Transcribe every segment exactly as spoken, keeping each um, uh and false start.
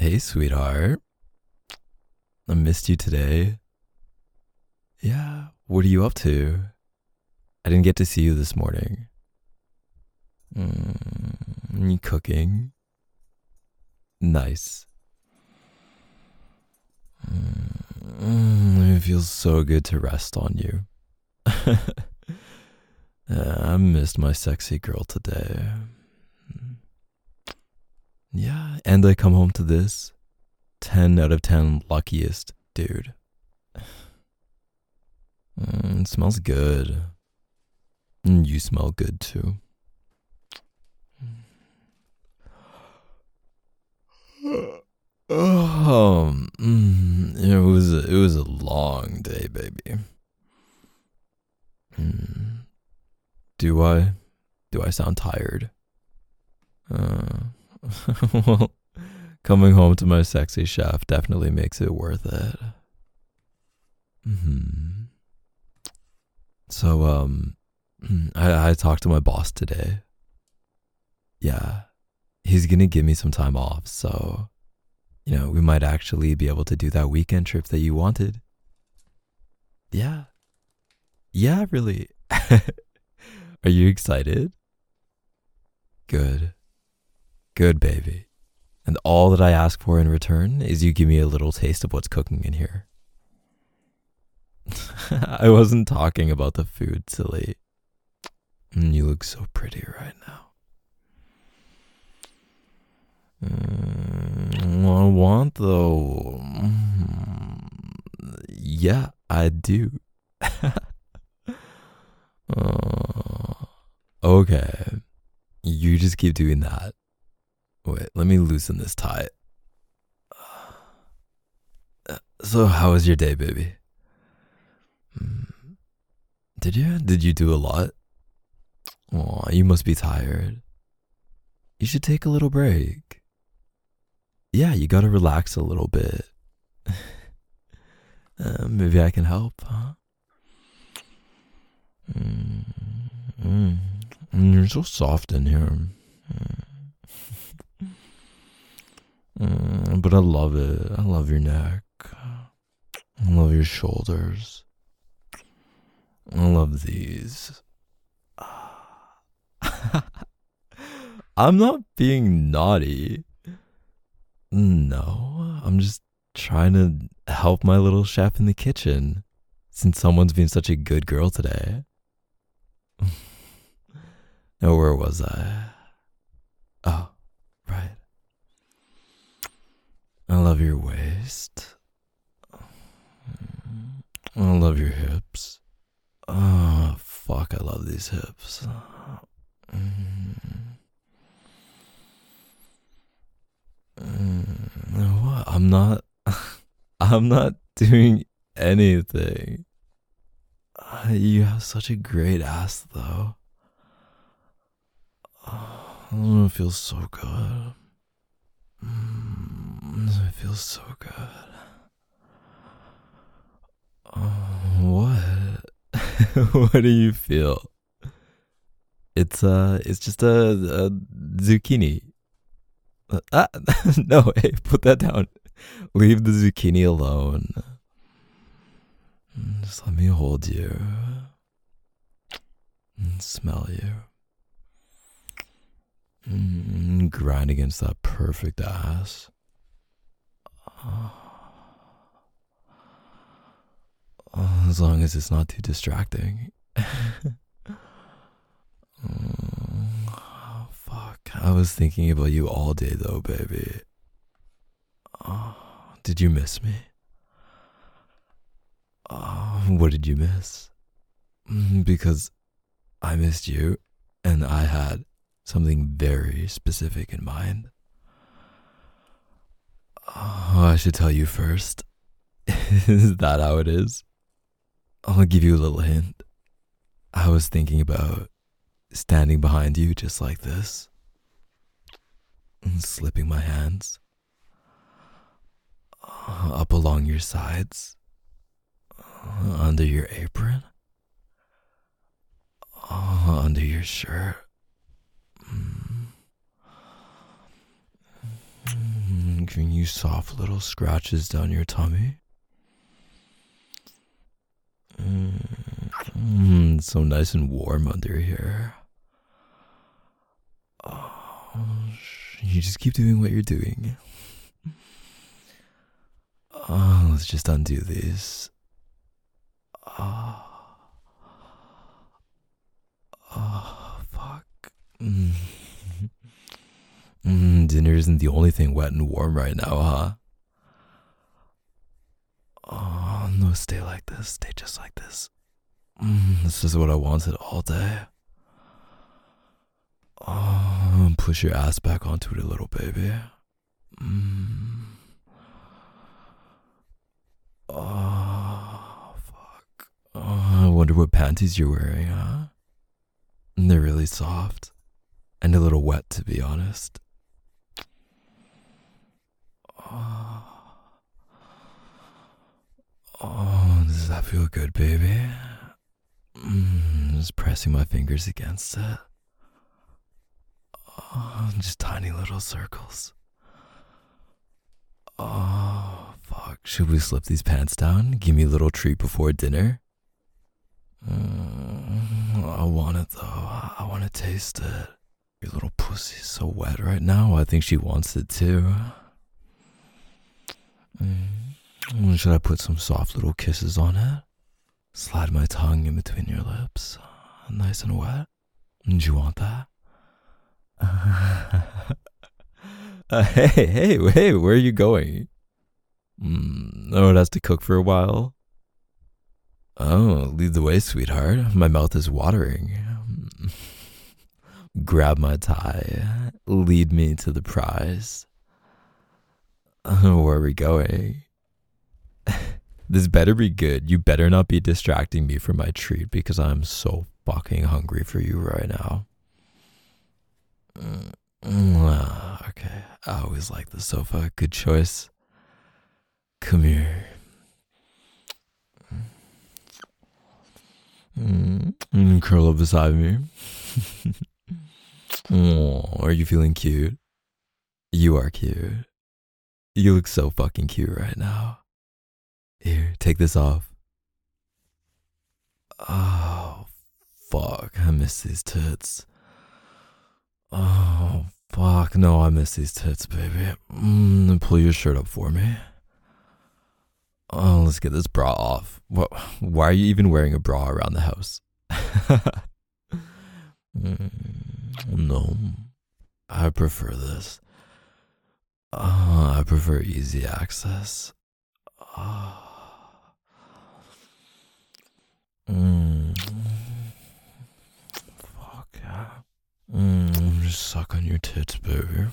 Hey, sweetheart. I missed you today. Yeah, what are you up to? I didn't get to see you this morning. Mm, you cooking? Nice. Mm, it feels so good to rest on you. Uh, I missed my sexy girl today. Yeah, and I come home to this. ten out of ten luckiest dude. Mm, it smells good. And you smell good too. Oh, mm, it was a, it was a long day, baby. Mm, do I do I sound tired? Uh, well, coming home to my sexy chef definitely makes it worth it. Hmm. So, um, I, I talked to my boss today. Yeah, he's gonna give me some time off, so you know we might actually be able to do that weekend trip that you wanted. Yeah, yeah, really. Are you excited? Good, good, baby. And all that I ask for in return is you give me a little taste of what's cooking in here. I wasn't talking about the food, silly. Mm, you look so pretty right now. Mm, I want though. Mm, yeah, I do. Uh, okay, you just keep doing that. Wait, let me loosen this tie. Uh, So, how was your day, baby? Mm, Did you? Did you do a lot? Aw, you must be tired. You should take a little break. Yeah, you gotta relax a little bit. Uh, maybe I can help, huh? Mm, mm. Mm, You're so soft in here. Mm, mm, but I love it. I love your neck. I love your shoulders. I love these. I'm not being naughty. No, I'm just trying to help my little chef in the kitchen since someone's been such a good girl today. Now, where was I? Oh, right. I love your waist. I love your hips. Oh, fuck, I love these hips. Mm, mm, what? I'm not. I'm not doing anything. Uh, You have such a great ass, though. Oh, it feels so good. Mm, it feels so good. Oh, what? What do you feel? It's uh, it's just a, a zucchini. Uh, ah, no, hey, put that down. Leave the zucchini alone. Mm, Just let me hold you and smell you. Mm, grind against that perfect ass. Oh, as long as it's not too distracting. Mm, oh, fuck. I was thinking about you all day, though, baby. Oh, did you miss me? Oh, what did you miss? Mm, Because I missed you, and I had something very specific in mind. Oh, I should tell you first. Is that how it is? I'll give you a little hint. I was thinking about standing behind you just like this, and slipping my hands uh, up along your sides, uh, under your apron, uh, under your shirt. Mm, giving you soft little scratches down your tummy. Mm, so nice and warm under here. Oh, you just keep doing what you're doing. Oh, let's just undo these. Oh, oh fuck. Mm. Mm, dinner isn't the only thing wet and warm right now, huh? Oh, no, stay like this. Stay just like this. Mm, this is what I wanted all day. Oh, push your ass back onto it a little, baby. Mm. Oh, fuck. Oh, I wonder what panties you're wearing, huh? They're really soft. And a little wet, to be honest. Oh. Oh, does that feel good, baby? Mm, just pressing my fingers against it. Oh, just tiny little circles. Oh, fuck. Should we slip these pants down? Give me a little treat before dinner? Mm, I want it, though. I want to taste it. Your little pussy's so wet right now. I think she wants it, too. Mm, should I put some soft little kisses on it? Slide my tongue in between your lips. Nice and wet. Do you want that? uh, hey, hey, hey, where are you going? Mm, oh, it has to cook for a while. Oh, lead the way, sweetheart. My mouth is watering. Grab my tie. Lead me to the prize. Oh, where are we going? This better be good. You better not be distracting me from my treat because I'm so fucking hungry for you right now. Mm, okay, I always like the sofa. Good choice. Come here. Mm, curl up beside me. Oh, are you feeling cute? You are cute. You look so fucking cute right now. Here, take this off. Oh, fuck. I miss these tits. Oh, fuck. No, I miss these tits, baby. Mm, pull your shirt up for me. Oh, let's get this bra off. What? Why are you even wearing a bra around the house? mm, no, I prefer this. Uh, I prefer easy access. Uh, mm, fuck yeah. Mm, just suck on your tits, baby.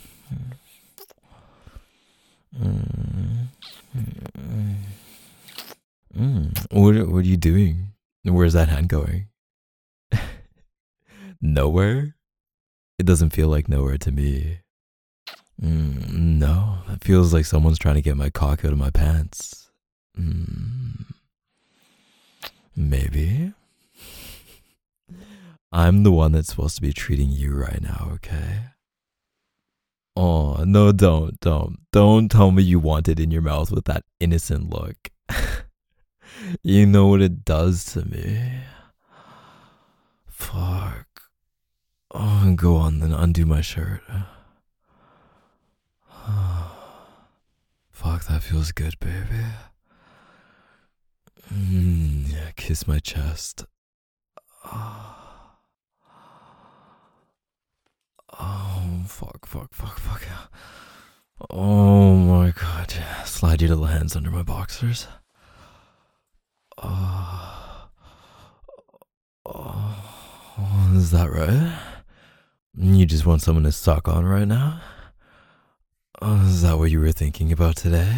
Mm, mm, mm. What, what are you doing? Where's that hand going? Nowhere? It doesn't feel like nowhere to me. Mm, no, it feels like someone's trying to get my cock out of my pants. Mm, maybe. I'm the one that's supposed to be treating you right now, okay? Oh, no, don't, don't. Don't tell me you want it in your mouth with that innocent look. You know what it does to me. Fuck. Oh, go on then, undo my shirt. Fuck, that feels good, baby. Mm, yeah, kiss my chest. Oh, fuck, fuck, fuck, fuck. Oh my god. Slide your little hands under my boxers. Oh, oh, is that right? You just want someone to suck on right now? Oh, is that what you were thinking about today?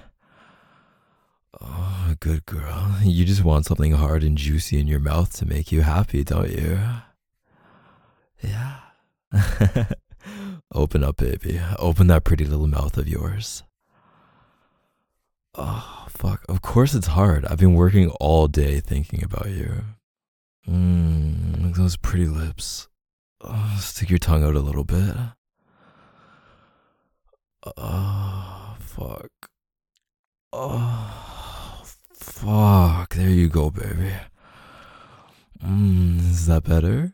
Oh, good girl. You just want something hard and juicy in your mouth to make you happy, don't you? Yeah. Open up, baby. Open that pretty little mouth of yours. Oh, fuck. Of course it's hard. I've been working all day thinking about you. Mmm, those pretty lips. Oh, stick your tongue out a little bit. Oh, you go, baby. Mm, is that better?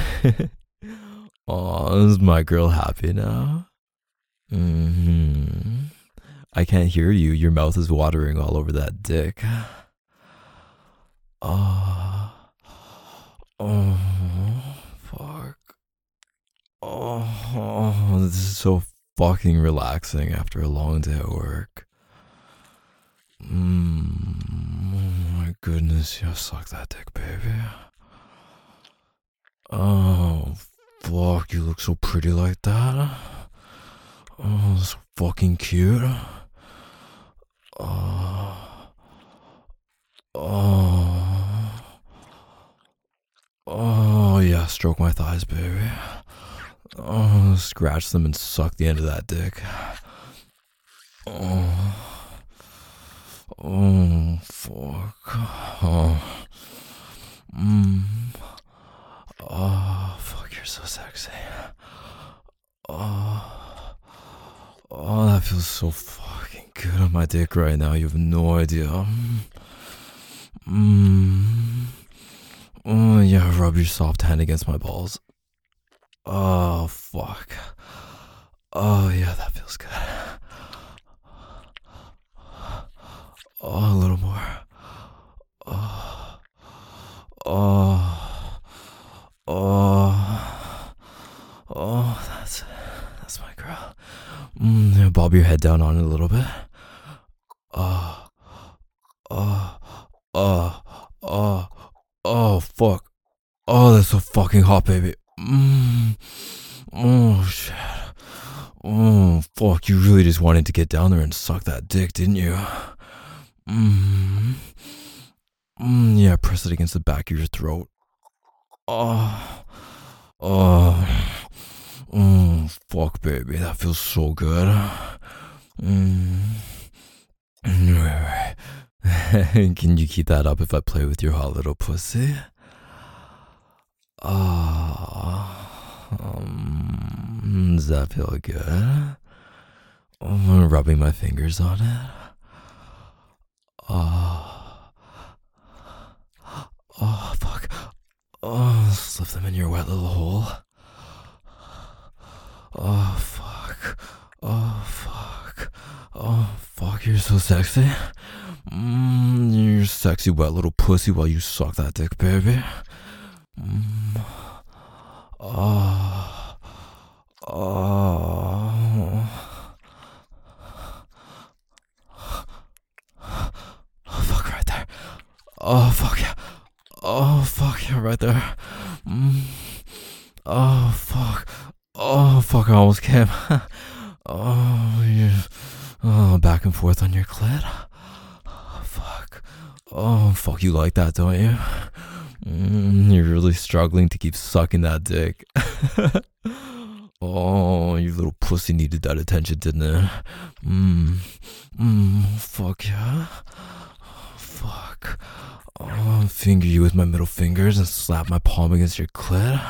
Oh, is my girl happy now? Hmm. I can't hear you. Your mouth is watering all over that dick. Oh. Oh. Fuck. Oh. This is so fucking relaxing after a long day at work. Mm. Oh my goodness. Yeah, suck that dick, baby. Oh. Fuck. You look so pretty like that. Oh, so fucking cute. Oh, oh, oh, yeah, stroke my thighs, baby. Oh, scratch them and suck the end of that dick. Oh, oh, fuck. Oh, mm. Oh, fuck, you're so sexy. Oh. Oh, that feels so fucking good on my dick right now. You have no idea. Mm. Oh, yeah, rub your soft hand against my balls. Oh, fuck. Oh, yeah, that feels good. Oh, a little more. Oh, oh, oh, oh, that's, that's my girl. Mm, yeah, bob your head down on it a little bit. Oh, oh, oh, oh, oh, fuck. Oh, that's so fucking hot, baby. Mm. Oh, shit. Oh, fuck. You really just wanted to get down there and suck that dick, didn't you? Mm. Mm, yeah, press it against the back of your throat. Oh, oh. Oh, fuck, baby. That feels so good. Mm. Can you keep that up if I play with your hot little pussy? Ah, oh, um, does that feel good? I'm rubbing my fingers on it. Ah, oh, oh, fuck. Oh, slip them in your wet little hole. Oh, fuck. Oh, fuck. Oh, fuck, you're so sexy. Mm, you're sexy wet little pussy while you suck that dick, baby. Mm. Oh. Oh. Oh, fuck, right there. Oh, fuck, yeah. Oh, fuck, yeah, right there. Mm. Oh, fuck. Oh, fuck, I almost came. Oh, yeah. Oh, back and forth on your clit. Oh, fuck. Oh, fuck, you like that, don't you? Mm, you're really struggling to keep sucking that dick. Oh, you little pussy needed that attention, didn't it? Mmm. Mmm, fuck yeah. Oh, fuck. Oh, finger you with my middle fingers and slap my palm against your clit.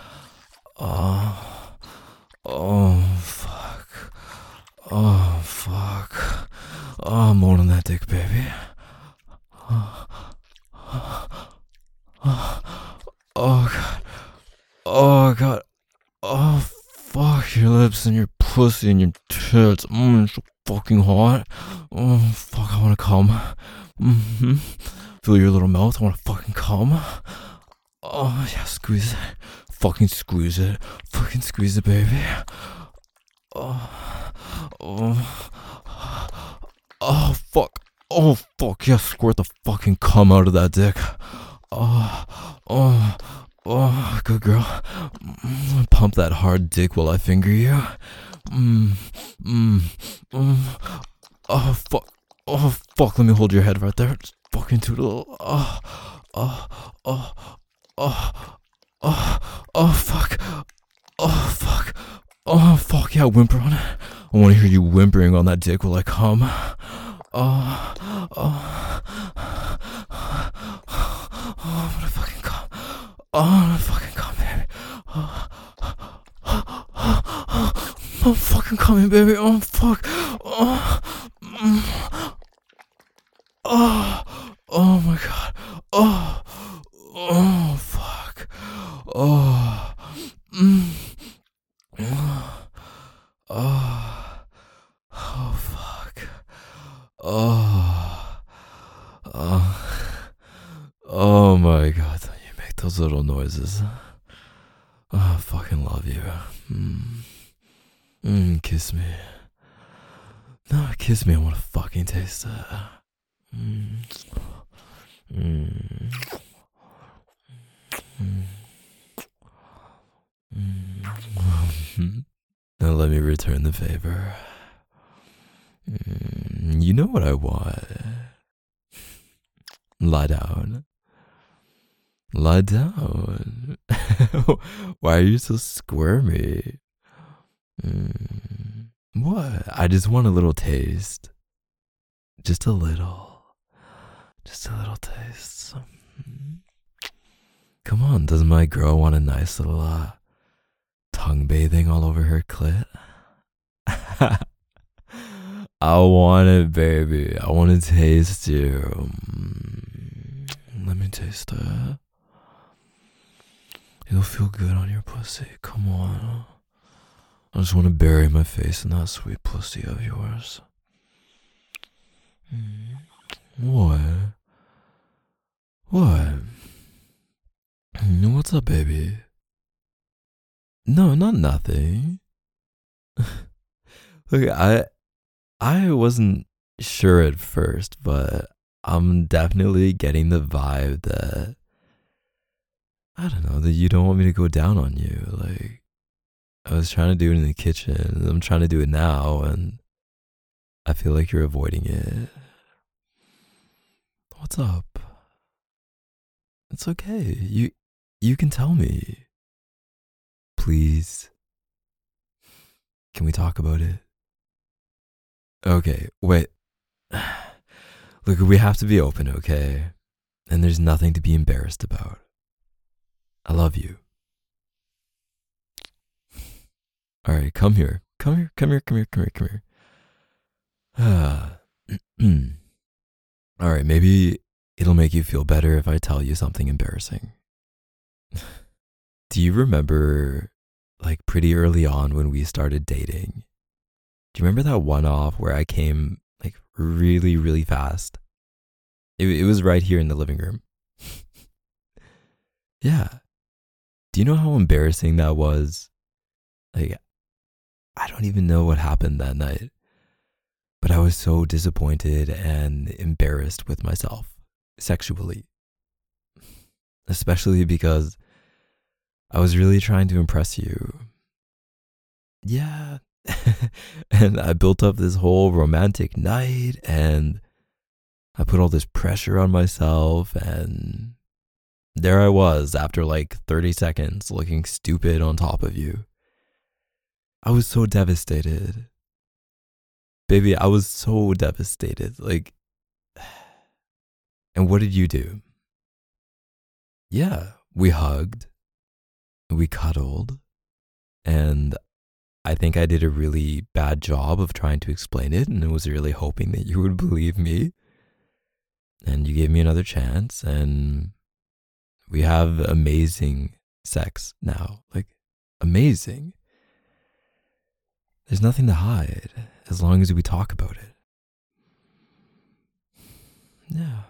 Oh. Oh, fuck. Oh, fuck. Oh, I'm on that dick, baby. Oh, oh, oh, God. Oh, God. Oh, fuck. Your lips and your pussy and your tits. Mmm, it's so fucking hot. Oh, fuck. I want to come. Mm-hmm. Feel your little mouth. I want to fucking come. Oh, yeah. Squeeze it. Fucking squeeze it. Fucking squeeze it, baby. Oh. Oh. Oh, fuck. Oh, fuck. Yeah, squirt the fucking cum out of that dick. Oh. Oh. Oh, good girl. Mm, pump that hard dick while I finger you. Mmm. Mmm. Mm. Oh, fuck. Oh, fuck. Let me hold your head right there. Just fucking toodle. Oh. Oh. Oh. Oh. Oh, oh, fuck. Oh, fuck. Oh, fuck, yeah, whimper on it. I want to hear you whimpering on that dick while I come. Oh, oh. Oh, I'm gonna fucking come. Oh, I'm gonna fucking come, baby. Oh, oh, oh, I'm fucking coming, baby. Oh, fuck. Oh, mm. Oh, oh my god. Oh, oh, fuck. Oh, oh, oh my god, you make those little noises. Oh, I fucking love you. Mm. Mm, kiss me. No, kiss me. I want to fucking taste that. Mm. Mm. Mm. Mm. Now let me return the favor. Mm. You know what I want. Lie down. Lie down. Why are you so squirmy? Mm. What? I just want a little taste. Just a little. Just a little taste. Mm. Come on, does my girl want a nice little uh, tongue bathing all over her clit? I want it, baby. I want to taste you. Mm. Let me taste it. It'll feel good on your pussy. Come on. I just want to bury my face in that sweet pussy of yours. Mm. What? What? What's up, baby? No, not nothing. Look, I I wasn't sure at first, but I'm definitely getting the vibe that I don't know, that you don't want me to go down on you. Like I was trying to do it in the kitchen, and I'm trying to do it now, and I feel like you're avoiding it. What's up? It's okay. You you can tell me. Please. Can we talk about it? Okay, wait. Look, we have to be open, okay? And there's nothing to be embarrassed about. I love you. All right, come here. Come here, come here, come here, come here, come here. Ah. All right, maybe it'll make you feel better if I tell you something embarrassing. Do you remember, like, pretty early on when we started dating? Do you remember that one off where I came, like, really, really fast? It, it was right here in the living room. Yeah. Do you know how embarrassing that was? Like, I don't even know what happened that night, but I was so disappointed and embarrassed with myself sexually, especially because I was really trying to impress you. Yeah. And I built up this whole romantic night, and I put all this pressure on myself, and there I was after like thirty seconds looking stupid on top of you. I was so devastated. Baby, I was so devastated. Like, and what did you do? Yeah, we hugged, we cuddled, and I think I did a really bad job of trying to explain it, and I was really hoping that you would believe me. And you gave me another chance, and we have amazing sex now. Like, amazing. There's nothing to hide as long as we talk about it. Yeah.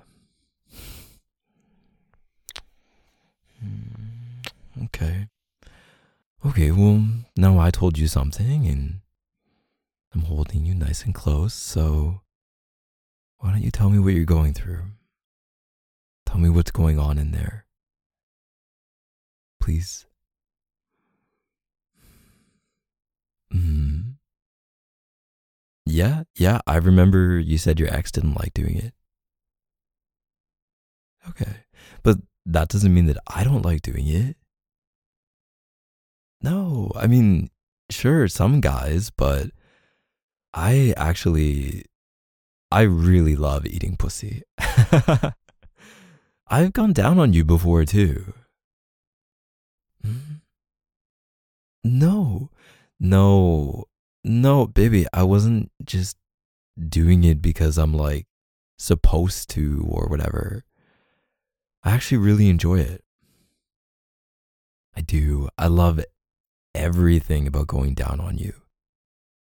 Okay. Okay, well, now I told you something, and I'm holding you nice and close, so why don't you tell me what you're going through? Tell me what's going on in there. Please. Hmm. Yeah, yeah, I remember you said your ex didn't like doing it. Okay. But that doesn't mean that I don't like doing it. No, I mean, sure, some guys, but I actually, I really love eating pussy. I've gone down on you before too. Mm. No, no, no, baby, I wasn't just doing it because I'm like supposed to or whatever. I actually really enjoy it. I do. I love everything about going down on you.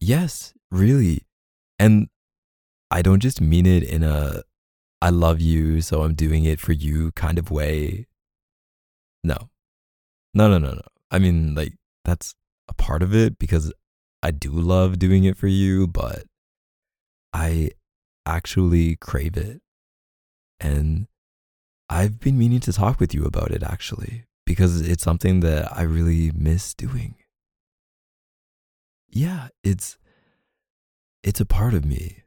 Yes, really. And I don't just mean it in a I love you, so I'm doing it for you kind of way. No, no, no, no, no. I mean, like, that's a part of it because I do love doing it for you, but I actually crave it. And I've been meaning to talk with you about it actually because it's something that I really miss doing. Yeah, it's it's a part of me.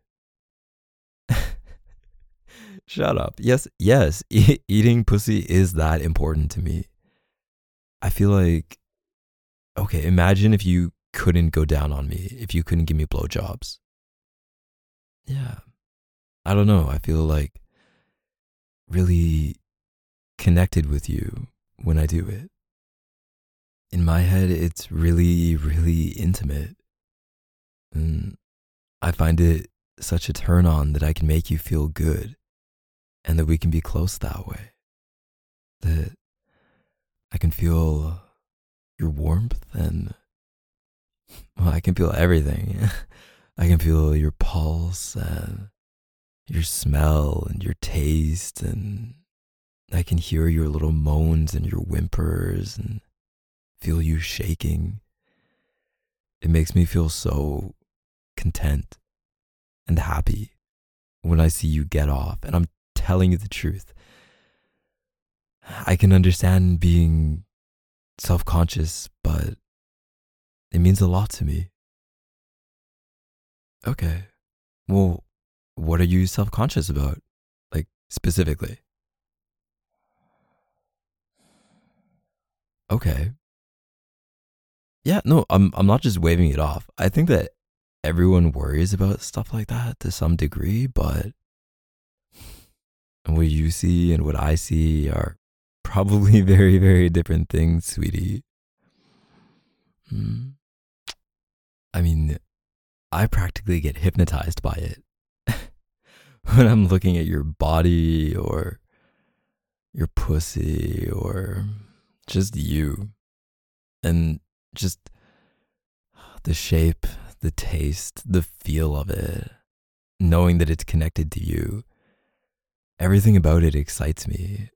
Shut up. Yes, yes, e- eating pussy is that important to me. I feel like okay, imagine if you couldn't go down on me, if you couldn't give me blowjobs. Yeah. I don't know. I feel like really connected with you when I do it. In my head, it's really, really intimate. And I find it such a turn on that I can make you feel good and that we can be close that way. That I can feel your warmth and well, I can feel everything. I can feel your pulse and your smell and your taste, and I can hear your little moans and your whimpers and feel you shaking. It makes me feel so content and happy when I see you get off. And I'm telling you the truth. I can understand being self conscious, but it means a lot to me. Okay. Well, what are you self conscious about? Like, specifically? Okay. Yeah, no, I'm I'm not just waving it off. I think that everyone worries about stuff like that to some degree, but what you see and what I see are probably very, very different things, sweetie. Hmm. I mean, I practically get hypnotized by it when I'm looking at your body or your pussy or just you and just the shape, the taste, the feel of it, knowing that it's connected to you. Everything about it excites me.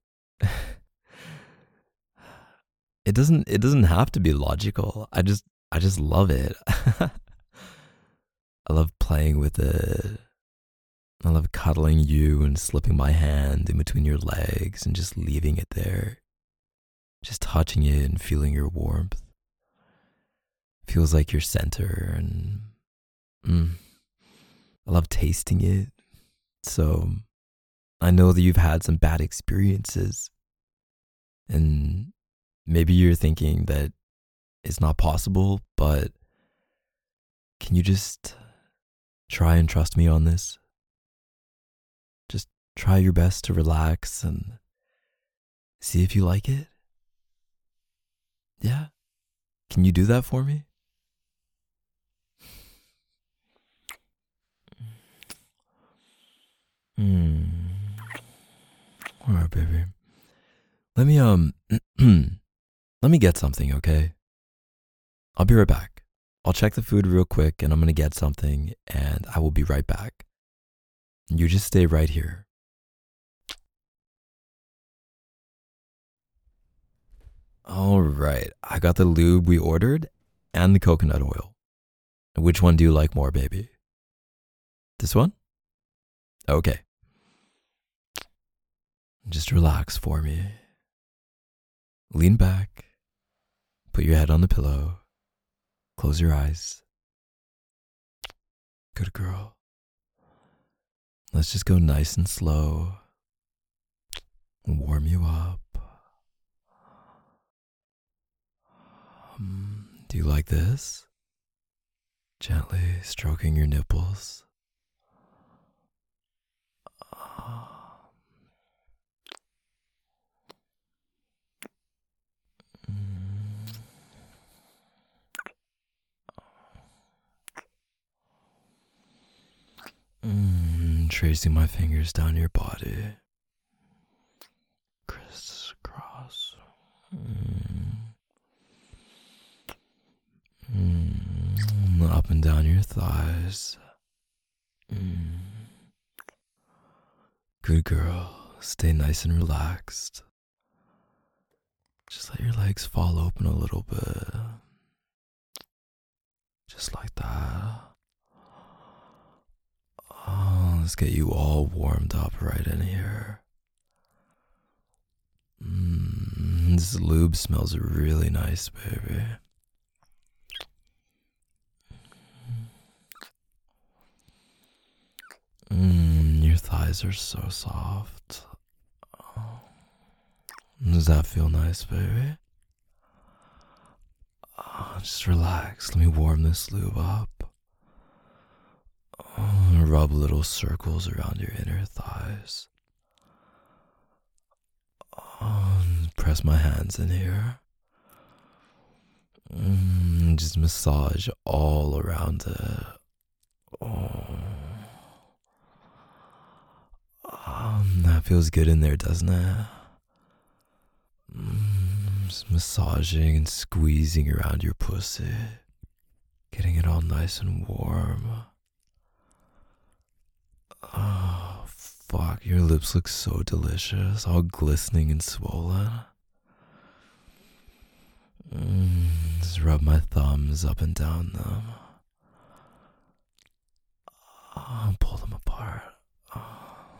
It doesn't it doesn't have to be logical. I just I just love it. I love playing with it. I love cuddling you and slipping my hand in between your legs and just leaving it there. Just touching it and feeling your warmth. Feels like your center and mm, I love tasting it. So I know that you've had some bad experiences and maybe you're thinking that it's not possible, but can you just try and trust me on this? Just try your best to relax and see if you like it. Yeah? Can you do that for me? Hmm. All right, baby. Let me, um, let me get something, okay? I'll be right back. I'll check the food real quick and I'm gonna get something and I will be right back. You just stay right here. All right. I got the lube we ordered and the coconut oil. Which one do you like more, baby? This one? Okay. Just relax for me. Lean back. Put your head on the pillow. Close your eyes. Good girl. Let's just go nice and slow. Warm you up. Um, do you like this? Gently stroking your nipples. Mm, tracing my fingers down your body. Crisscross. Mm. Mm. Mm, up and down your thighs. Mm. Good girl. Stay nice and relaxed. Just let your legs fall open a little bit. Just like that. Oh, let's get you all warmed up right in here. Mm, this lube smells really nice, baby. Mm, your thighs are so soft. Oh. Does that feel nice, baby? Oh, just relax. Let me warm this lube up. Oh, rub little circles around your inner thighs. Oh, press my hands in here. Mm, just massage all around it. Oh. Um, that feels good in there, doesn't it? Mm, just massaging and squeezing around your pussy. Getting it all nice and warm. Oh, fuck. Your lips look so delicious. All glistening and swollen. Mm, just rub my thumbs up and down them. Oh, pull them apart. Oh.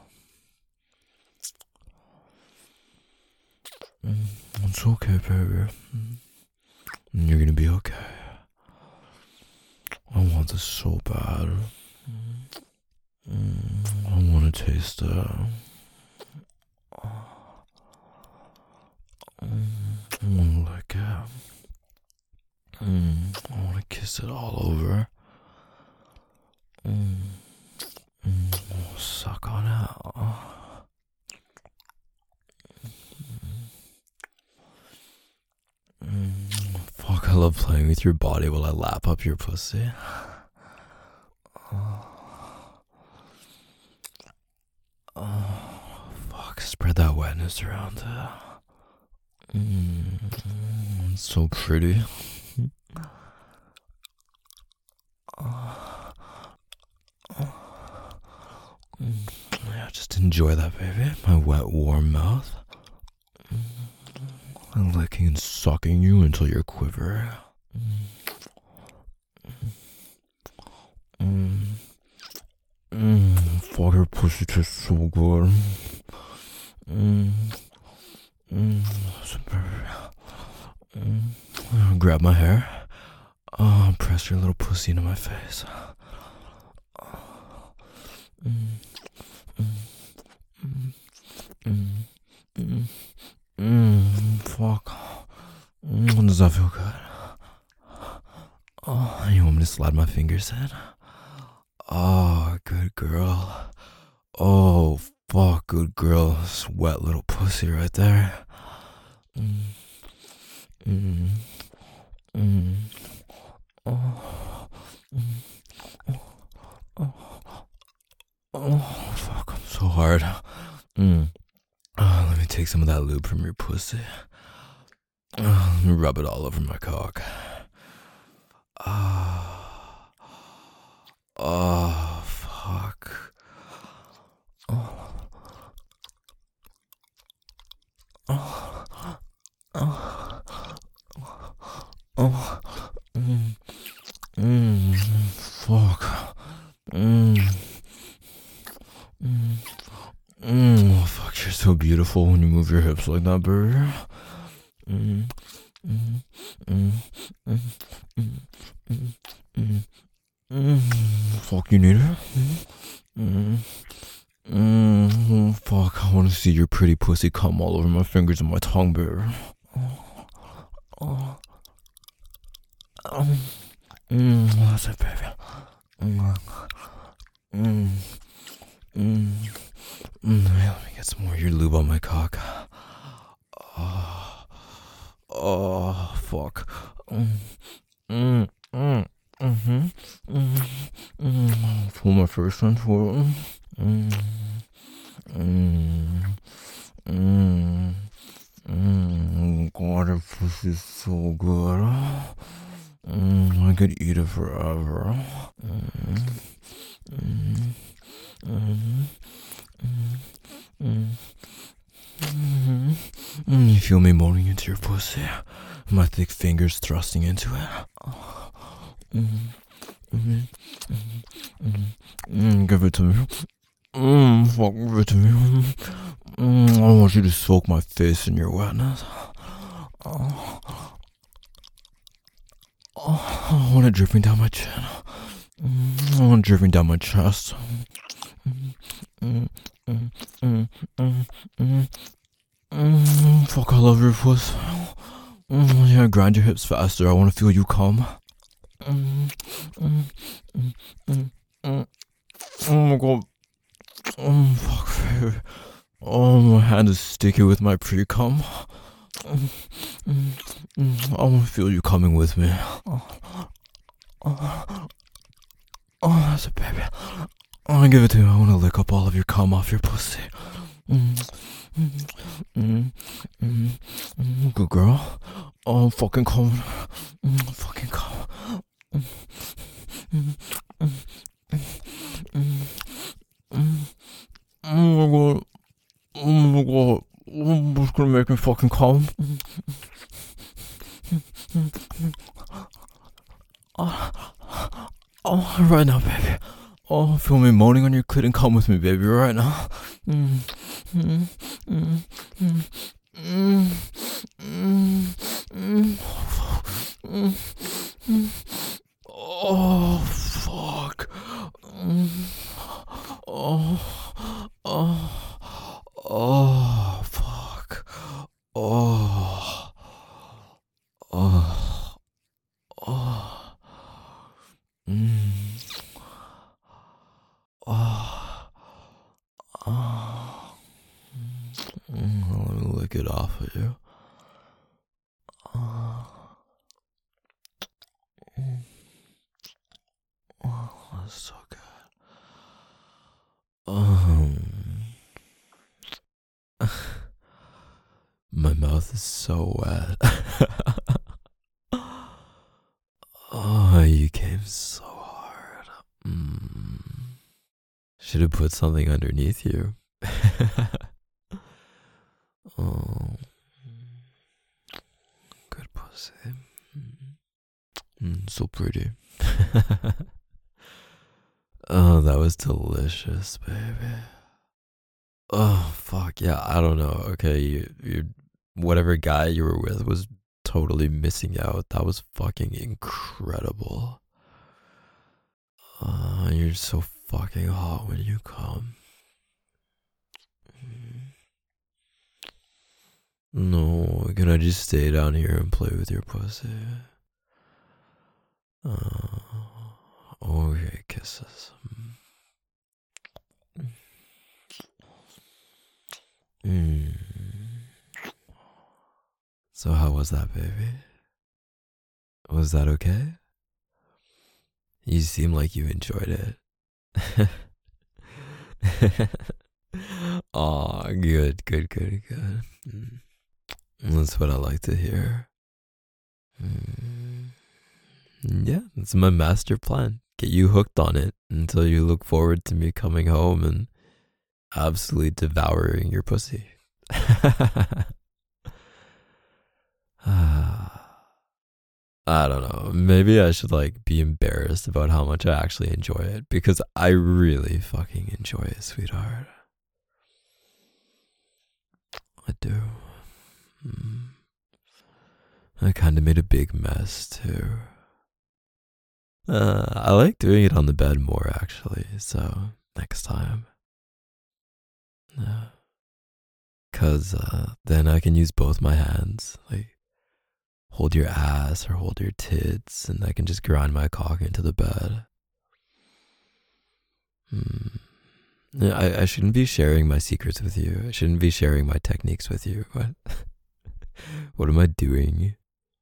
Mm, it's okay, baby. Mm, you're gonna be okay. I want this so bad. Mm, I want to taste it. Mm, I want to lick it. Mm, I want to kiss it all over. Mm, mm, I wanna suck on it. Mm, fuck, I love playing with your body while I lap up your pussy. Oh, oh fuck, spread that wetness around it. Mm, it's so pretty. Oh, oh, mm, yeah, just enjoy that, baby. My wet, warm mouth. I'm licking and sucking you until you're quivering. Mm. Mm. Fuck, your pussy tastes so good. Mm. Mm. Mm. Grab my hair. Oh, press your little pussy into my face. Mm. Mm. Mm. Mm. Mm. Mmm, fuck. Mm, does that feel good? Oh, you want me to slide my fingers in? Oh, good girl. Oh, fuck, good girl. This wet little pussy right there. Mm, mm, mm. Oh, mm, oh, oh, oh, fuck, I'm so hard. Mm. Uh, let me take some of that lube from your pussy. Uh, let me rub it all over my cock. Ah, uh, oh, fuck. Oh, oh, oh, oh, mm, mm, fuck. Mm, mm. Mm, oh, fuck, you're so beautiful when you move your hips like that, baby. Mm, mm, mm, mm, mm, mm, mm, mm. Fuck, you need it? Mm, mm, mm, fuck, I want to see your pretty pussy come all over my fingers and my tongue, baby. Oh, oh, oh. Mm, that's it, baby. Mm, mm, mm. Mm, let me get some more of your lube on my cock. Oh, oh fuck. Mm, mm, mm, mm-hmm. Mm, mm. Pull my first one for it. Mm, mm, mm, mm. God, that pussy's so good. Mm, I could eat it forever. Mm, mm, mm, mm, mm, mm, mm. You feel me moaning into your pussy, my thick fingers thrusting into it. Mm, mm, mm, mm, mm. Give it to me. Mm, fuck, give it to me. Mm, I want you to soak my face in your wetness. Oh, oh, I want it dripping down my chin. Mm, I want it dripping down my chest. Mm, mm, mm, mm, mm, mm, mm. Fuck, I love your puss. Mm, yeah, grind your hips faster. I want to feel you come. Mm, mm, mm, mm, mm. Oh my god. Oh, fuck, baby. Oh, my hand is sticky with my pre-cum. Mm, mm, mm. I want to feel you coming with me. Oh, oh, oh, that's a baby. I want to give it to you. I want to lick up all of your cum off your pussy. Mm, mm, mm, mm, mm. Good girl. Oh, fucking cum. Mm, fucking cum. Mm, mm, mm, mm, mm. Oh my god. Oh my god. Oh, what's gonna make me fucking calm? Oh, oh, right now, baby. Oh, feel me moaning on your clit and come with me, baby, right now. Mm, mm, mm, mm, mm, mm, mm, mm, mm. Oh, fuck. Mm. Oh, oh, oh, fuck. Oh, oh, oh, mm, oh, oh. Mm, I want to lick it off of you. Oh, mm, oh, that's so good. Um, my mouth is so wet. Oh, you came so hard. Mm. Should have put something underneath you. Oh, good pussy. Mm, so pretty. Oh, that was delicious, baby. Oh, fuck. Yeah, I don't know. Okay, you, you, whatever guy you were with was totally missing out. That was fucking incredible. Uh, you're so fucking hot when you come. No, can I just stay down here and play with your pussy? Uh, okay, kisses. Mm. So how was that, baby? Was that okay? You seem like you enjoyed it. Aw, good, good, good, good. Mm. That's what I like to hear. Mm. Yeah, that's my master plan. Get you hooked on it until you look forward to me coming home and absolutely devouring your pussy. I don't know. Maybe I should like be embarrassed about how much I actually enjoy it because I really fucking enjoy it, sweetheart. I do. Mm. I kind of made a big mess too. Uh, I like doing it on the bed more actually, so next time. Yeah. Cause uh, then I can use both my hands, like hold your ass or hold your tits, and I can just grind my cock into the bed. Hmm. Yeah, I, I shouldn't be sharing my secrets with you. I shouldn't be sharing my techniques with you. What? What am I doing?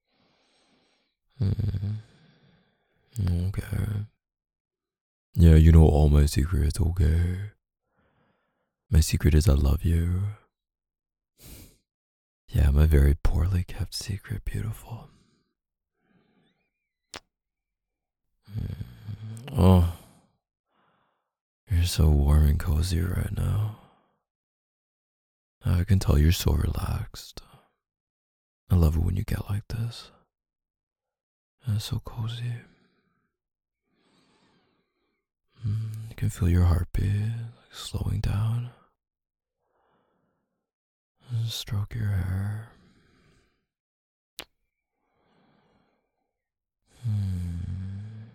Hmm. Okay. Yeah, you know all my secrets, okay? My secret is I love you. Yeah, my very poorly kept secret, beautiful. Mm. Oh, you're so warm and cozy right now. I can tell you're so relaxed. I love it when you get like this. And it's so cozy. Mm, you can feel your heartbeat like, slowing down. And stroke your hair. Hmm.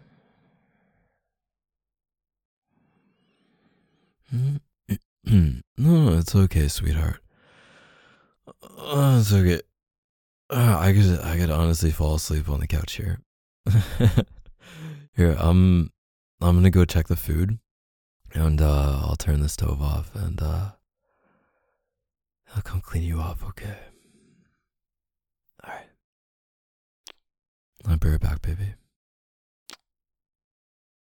Hmm. No, no, it's okay, sweetheart. Uh, it's okay. Uh, I could, I could honestly fall asleep on the couch here. Here, I'm, I'm gonna go check the food, and uh, I'll turn the stove off, and uh, I'll come clean you up. Okay. All right. I'll be right back, baby.